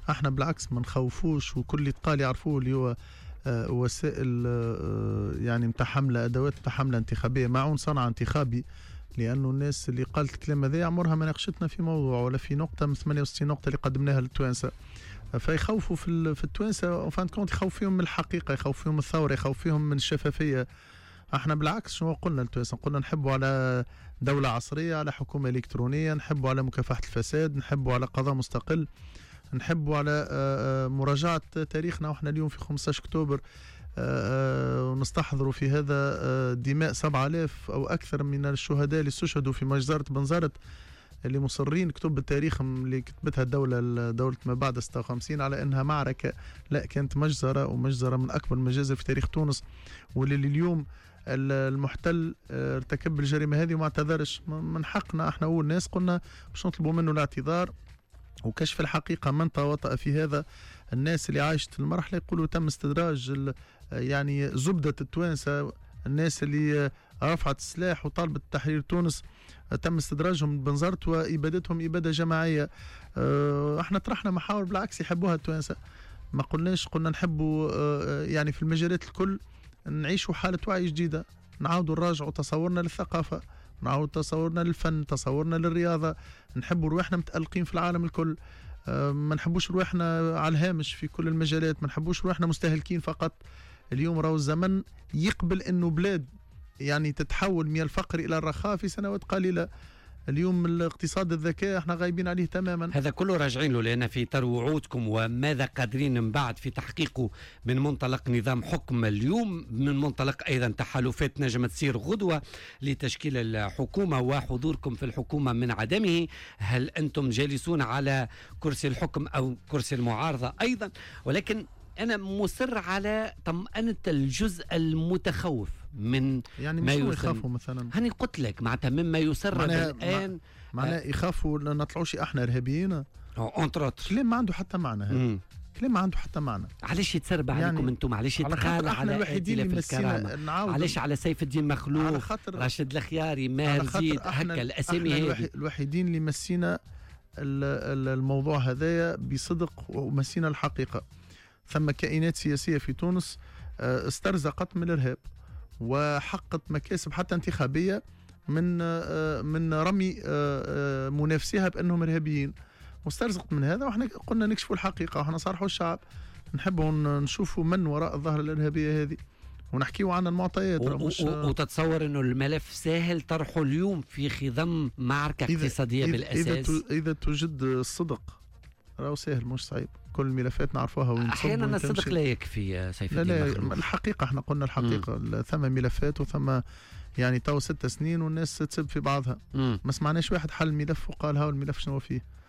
احنا بالعكس ما نخوفوش، وكل اللي يتقال يعرفوه اللي هو وسائل يعني متاع حملة، أدوات متاع حملة انتخابية، معون صنع انتخابي. لأنه الناس اللي قالت الكلام هذا عمرها ما ناقشتنا في موضوع ولا في نقطة من 68 نقطة اللي قدمناها للتوانسة. فيخوفوا في التوانسة وفان كونت يخوف فيهم من الحقيقة، يخوف فيهم من الثورة، يخوف فيهم من الشفافية. احنا بالعكس شنو قلنا للتوانسة؟ قلنا نحبوا على دولة عصرية، على حكومة إلكترونية، نحبوا على مكافحة الفساد، نحبوا على قضاء مستقل، نحبوا على مراجعة تاريخنا. وإحنا اليوم في 15 أكتوبر ونستحضروا في هذا دماء 7000 أو أكثر من الشهداء اللي استشهدوا في مجزرة بنزرت، اللي مصرين كتب التاريخ اللي كتبتها دولة ما بعد 56 على أنها معركة. لا، كانت مجزرة، ومجزرة من أكبر المجازر في تاريخ تونس، واللي اليوم المحتل ارتكب الجريمة هذه وما اعتذرش. من حقنا احنا أول ناس قلنا باش نطلبوا منه الاعتذار وكشف الحقيقة من تواطأ في هذا. الناس اللي عايشت المرحلة يقولوا تم استدراج يعني زبدة التوانسة، الناس اللي رفعت السلاح وطالبت تحرير تونس تم استدراجهم من بنزرت وإبادتهم إبادة جماعية. احنا طرحنا محاور بالعكس يحبوها التوانسة، ما قلناش، قلنا نحبوا يعني في المجالات الكل نعيشوا حالة وعي جديدة، نعاودوا نراجعوا تصورنا للثقافة، نعاود تصورنا للفن، تصورنا للرياضة، نحبوا رواحنا متألقين في العالم الكل، ما نحبوش رواحنا على الهامش في كل المجالات، ما نحبوش رواحنا مستهلكين فقط. اليوم راهو الزمن يقبل انه بلاد يعني تتحول من الفقر الى الرخاء في سنوات قليلة. اليوم الاقتصاد الذكاء احنا غايبين عليه تماما. هذا كله راجعين له لأن في إطار وعودكم وماذا قادرين من بعد في تحقيقه من منطلق نظام حكم اليوم، من منطلق أيضا تحالفات نجم تصير غدوة لتشكيل الحكومة وحضوركم في الحكومة من عدمه. هل أنتم جالسون على كرسي الحكم أو كرسي المعارضة أيضا؟ ولكن أنا مصر على طمأنة الجزء المتخوف من يعني ما يخافوا مثلا. هني قلت لك معناتها مما يسرب الآن معناه يخافوا لا نطلعوش احنا إرهابيين. كلام ما عنده حتى معنى هذا. كلام ما عنده حتى معنى. علاش يتسرب عليكم يعني انتم؟ علاش يتقال على الوحيدين اللي مسينا؟ علاش على سيف الدين مخلوق، راشد الخياري، ماهر زيد، هكا الاسامي هذه؟ الوحيدين اللي مسينا الموضوع هذايا بصدق ومسينا الحقيقة. ثم كائنات سياسية في تونس استرزقت من الإرهاب وحققت مكاسب حتى انتخابية من رمي منافسيها بأنهم إرهابيين، واسترزقت من هذا. وإحنا قلنا نكشفوا الحقيقة وإحنا صارحوا الشعب، نحبوا نشوفوا من وراء الظاهرة الإرهابية هذه ونحكيوا عن المعطيات. وتتصور أنه الملف سهل طرحه اليوم في خضم معركة اقتصادية بالأساس؟ إذا توجد الصدق راهو سهل مش صعيب. كل الملفات نعرفوها وين احيانا الصدق لا يكفي يا سيف الدين. لا الحقيقه احنا قلنا الحقيقه. ثم ملفات وثم يعني تو 6 سنين والناس تسب في بعضها. ما سمعناش واحد حل الملف وقال هاو الملف شنو فيه.